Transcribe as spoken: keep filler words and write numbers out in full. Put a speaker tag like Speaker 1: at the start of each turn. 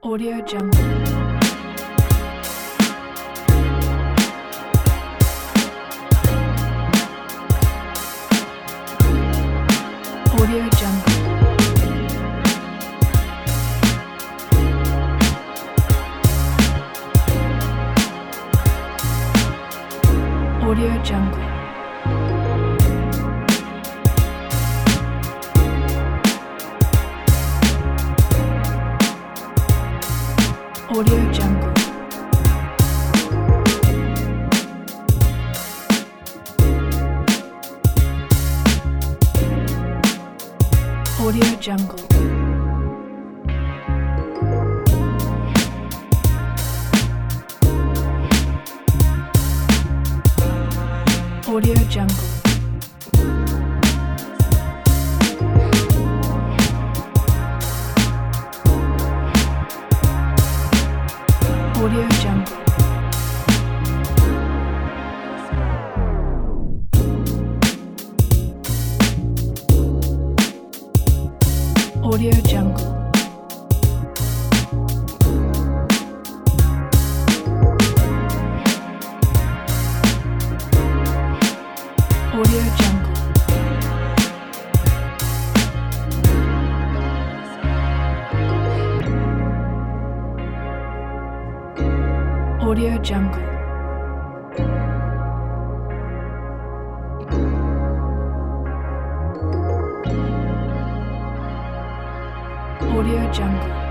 Speaker 1: Audio Jungle. Audio Jungle. Audio Jungle. Audio Jungle. Audio Jungle. Audio Jungle. Audio Jungle. Audio Jungle. Audio Jungle. Audio Jungle. Audio Jungle.